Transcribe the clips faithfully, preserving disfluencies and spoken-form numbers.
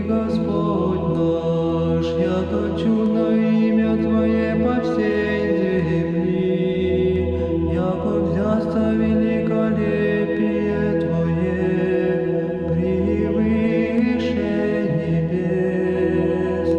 Господь наш, яко чудно имя Твое по всей земли, яко взясто великолепие Твое превыше небес.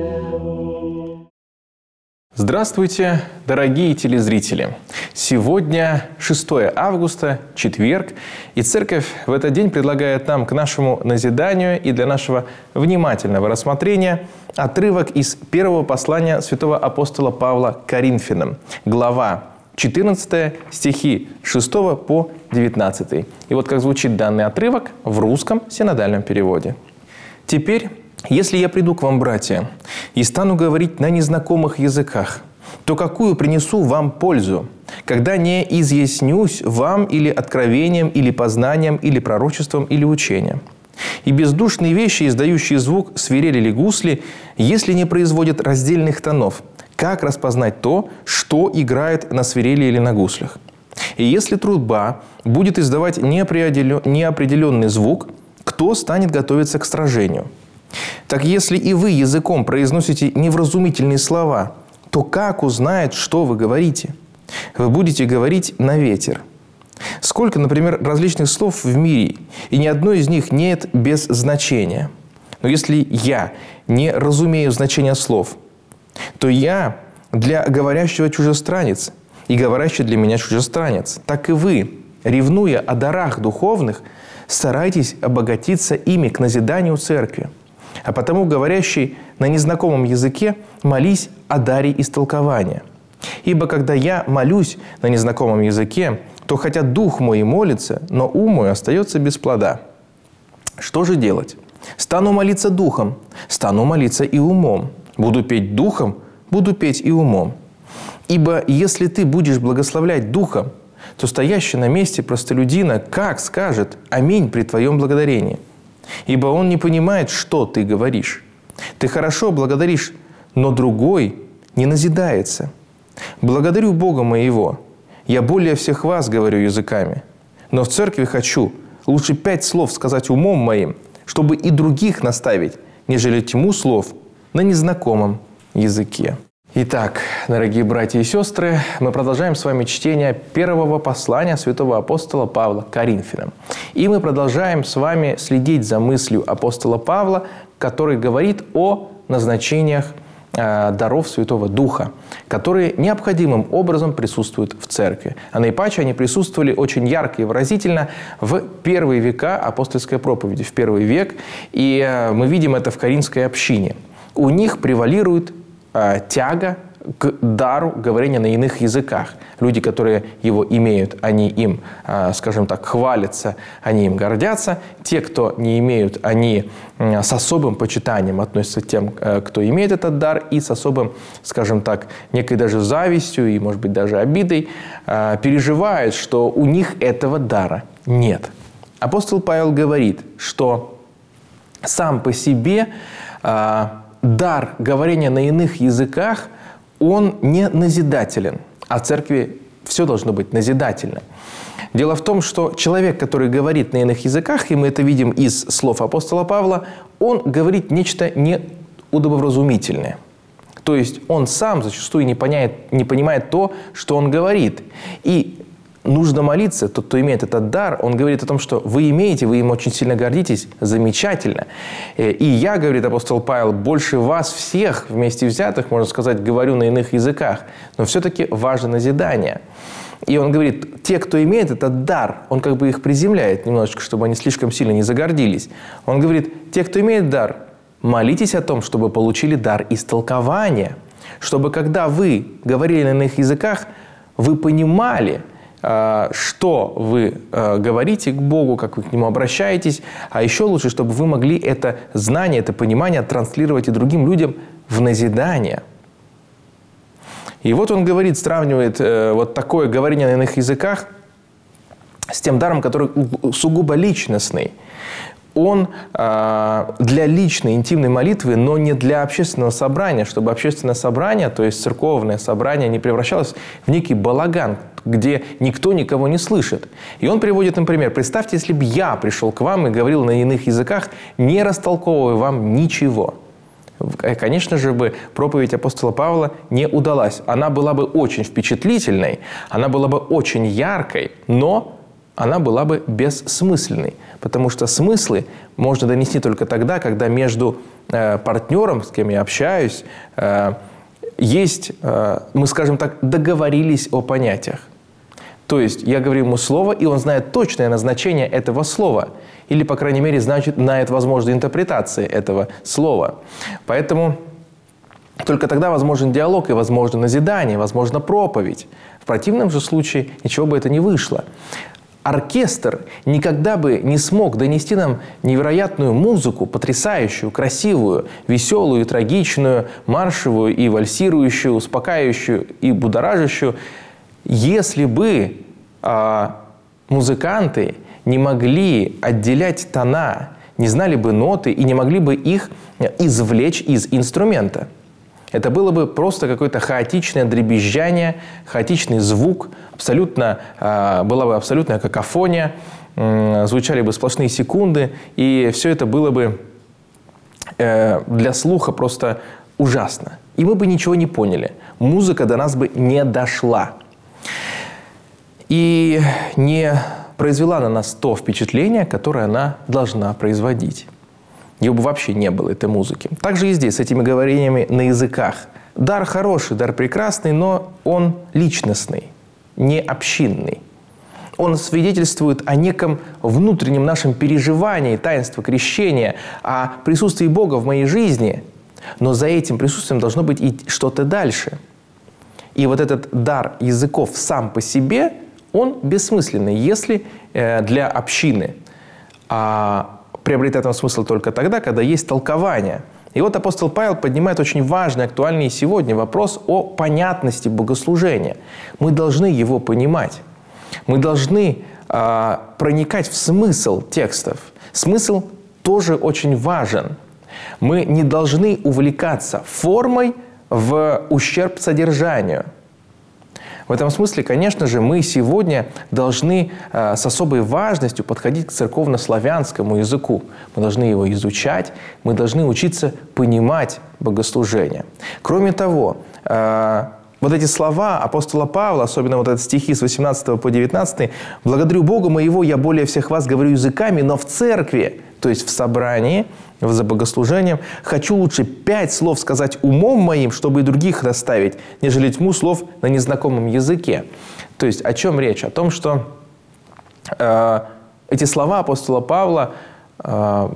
Здравствуйте, дорогие телезрители! Сегодня шестое августа, четверг, и Церковь в этот день предлагает нам к нашему назиданию и для нашего внимательного рассмотрения отрывок из первого послания святого апостола Павла к Коринфянам, глава четырнадцатая, стихи с шестого по девятнадцатый. И вот как звучит данный отрывок в русском синодальном переводе. «Теперь, если я приду к вам, братья, и стану говорить на незнакомых языках, то какую принесу вам пользу, когда не изъяснюсь вам или откровением, или познанием, или пророчеством, или учением? И бездушные вещи, издающие звук свирели или гусли, если не производят раздельных тонов, как распознать то, что играет на свирели или на гуслях? И если труба будет издавать неопределенный звук, кто станет готовиться к сражению? Так если и вы языком произносите невразумительные слова, то как узнает, что вы говорите? Вы будете говорить на ветер. Сколько, например, различных слов в мире, и ни одно из них нет без значения. Но если я не разумею значения слов, то я для говорящего чужестранец, и говорящий для меня чужестранец. Так и вы, ревнуя о дарах духовных, старайтесь обогатиться ими к назиданию церкви. А потому, говорящий на незнакомом языке, молись о даре истолкования. Ибо когда я молюсь на незнакомом языке, то хотя дух мой и молится, но ум мой остается без плода. Что же делать? Стану молиться духом, стану молиться и умом. Буду петь духом, буду петь и умом. Ибо если ты будешь благословлять духом, то стоящий на месте простолюдина как скажет «Аминь» при твоем благодарении? Ибо он не понимает, что ты говоришь. Ты хорошо благодаришь, но другой не назидается. Благодарю Бога моего. Я более всех вас говорю языками. Но в церкви хочу лучше пять слов сказать умом моим, чтобы и других наставить, нежели тьму слов на незнакомом языке». Итак, дорогие братья и сестры, мы продолжаем с вами чтение первого послания святого апостола Павла к Коринфянам. И мы продолжаем с вами следить за мыслью апостола Павла, который говорит о назначениях э, даров Святого Духа, которые необходимым образом присутствуют в церкви. А наипаче они присутствовали очень ярко и выразительно в первые века апостольской проповеди, в первый век. И э, мы видим это в коринфской общине. У них превалирует тяга к дару говорения на иных языках. Люди, которые его имеют, они им, скажем так, хвалятся, они им гордятся. Те, кто не имеют, они с особым почитанием относятся к тем, кто имеет этот дар, и с особым, скажем так, некой даже завистью и, может быть, даже обидой переживают, что у них этого дара нет. Апостол Павел говорит, что сам по себе дар говорения на иных языках, он не назидателен. А в церкви все должно быть назидательно. Дело в том, что человек, который говорит на иных языках, и мы это видим из слов апостола Павла, он говорит нечто неудобовразумительное. То есть он сам зачастую не понимает, не понимает то, что он говорит. И нужно молиться, тот, кто имеет этот дар, он говорит о том, что вы имеете, вы им очень сильно гордитесь, замечательно. И я, говорит апостол Павел, больше вас всех вместе взятых, можно сказать, говорю на иных языках, но все-таки важно назидание. И он говорит, те, кто имеет этот дар, он как бы их приземляет немножечко, чтобы они слишком сильно не загордились. Он говорит, те, кто имеет дар, молитесь о том, чтобы получили дар истолкования, чтобы когда вы говорили на иных языках, вы понимали, что вы говорите к Богу, как вы к Нему обращаетесь, а еще лучше, чтобы вы могли это знание, это понимание транслировать и другим людям в назидание. И вот он говорит, сравнивает вот такое говорение на иных языках с тем даром, который сугубо личностный. Он э, для личной, интимной молитвы, но не для общественного собрания, чтобы общественное собрание, то есть церковное собрание, не превращалось в некий балаган, где никто никого не слышит. И он приводит, например, представьте, если бы я пришел к вам и говорил на иных языках, не растолковывая вам ничего. Конечно же, бы проповедь апостола Павла не удалась. Она была бы очень впечатлительной, она была бы очень яркой, но она была бы бессмысленной. Потому что смыслы можно донести только тогда, когда между э, партнером, с кем я общаюсь, э, есть, э, мы, скажем так, договорились о понятиях. То есть я говорю ему слово, и он знает точное назначение этого слова. Или, по крайней мере, значит, знает возможные интерпретации этого слова. Поэтому только тогда возможен диалог и возможно назидание, возможно проповедь. В противном же случае ничего бы это не вышло. Оркестр никогда бы не смог донести нам невероятную музыку, потрясающую, красивую, веселую, трагичную, маршевую и вальсирующую, успокаивающую и будоражащую, если бы э, музыканты не могли отделять тона, не знали бы ноты и не могли бы их извлечь из инструмента. Это было бы просто какое-то хаотичное дребезжание, хаотичный звук, абсолютно, э, была бы абсолютная какофония, э, звучали бы сплошные секунды, и все это было бы э, для слуха просто ужасно. И мы бы ничего не поняли. Музыка до нас бы не дошла. И не произвела на нас то впечатление, которое она должна производить. Ее бы вообще не было, этой музыки. Также и здесь, с этими говорениями на языках. Дар хороший, дар прекрасный, но он личностный, не общинный. Он свидетельствует о неком внутреннем нашем переживании таинства крещения, о присутствии Бога в моей жизни. Но за этим присутствием должно быть и что-то дальше. И вот этот дар языков сам по себе, он бессмысленный, если э, для общины. А приобретает он смысл только тогда, когда есть толкование. И вот апостол Павел поднимает очень важный, актуальный и сегодня вопрос о понятности богослужения. Мы должны его понимать. Мы должны э, проникать в смысл текстов. Смысл тоже очень важен. Мы не должны увлекаться формой в ущерб содержанию. В этом смысле, конечно же, мы сегодня должны э, с особой важностью подходить к церковно-славянскому языку. Мы должны его изучать, мы должны учиться понимать богослужение. Кроме того, э, вот эти слова апостола Павла, особенно вот эти стихи с восемнадцатого по девятнадцатый, «Благодарю Бога моего, я более всех вас говорю языками, но в церкви, то есть в собрании, за богослужением, хочу лучше пять слов сказать умом моим, чтобы и других расставить, нежели тьму слов на незнакомом языке». То есть о чем речь? О том, что э, эти слова апостола Павла э,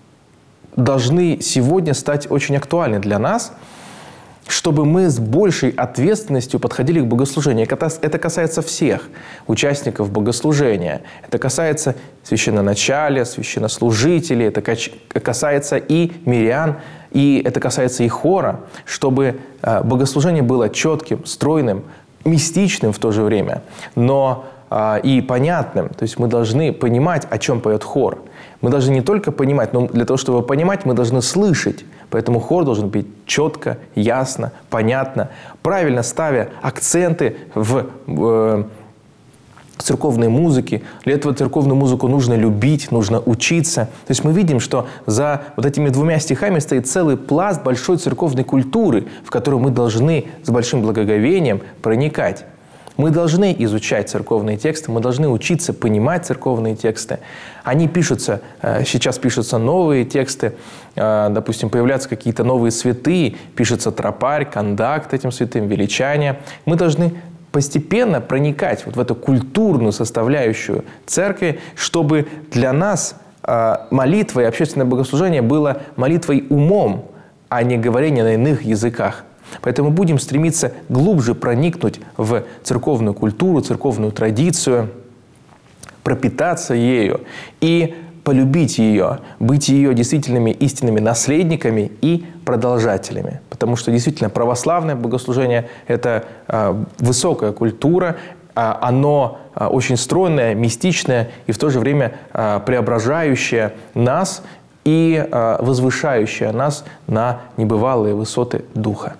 должны сегодня стать очень актуальны для нас, чтобы мы с большей ответственностью подходили к богослужению. Это касается всех участников богослужения. Это касается священноначалия, священнослужителей, это касается и мирян, и это касается и хора, чтобы богослужение было четким, стройным, мистичным в то же время, но и понятным. То есть мы должны понимать, о чем поет хор. Мы должны не только понимать, но для того, чтобы понимать, мы должны слышать. Поэтому хор должен быть четко, ясно, понятно, правильно ставя акценты в э, церковной музыке. Для этого церковную музыку нужно любить, нужно учиться. То есть мы видим, что за вот этими двумя стихами стоит целый пласт большой церковной культуры, в которую мы должны с большим благоговением проникать. Мы должны изучать церковные тексты, мы должны учиться понимать церковные тексты. Они пишутся, сейчас пишутся новые тексты, допустим, появляются какие-то новые святые, пишется тропарь, кондакт этим святым, величание. Мы должны постепенно проникать вот в эту культурную составляющую церкви, чтобы для нас молитва и общественное богослужение было молитвой умом, а не говорение на иных языках. Поэтому будем стремиться глубже проникнуть в церковную культуру, церковную традицию, пропитаться ею и полюбить ее, быть ее действительными истинными наследниками и продолжателями. Потому что действительно православное богослужение – это э, высокая культура, э, оно э, очень стройное, мистичное и в то же время э, преображающее нас и э, возвышающее нас на небывалые высоты духа.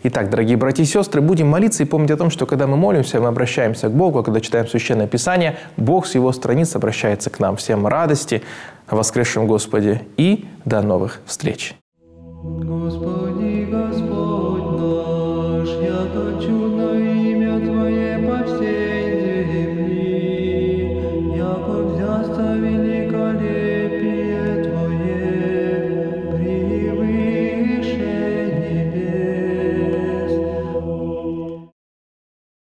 Итак, дорогие братья и сестры, будем молиться и помнить о том, что когда мы молимся, мы обращаемся к Богу, а когда читаем Священное Писание, Бог с Его страниц обращается к нам. Всем радости о воскресшем Господе и до новых встреч! Господи.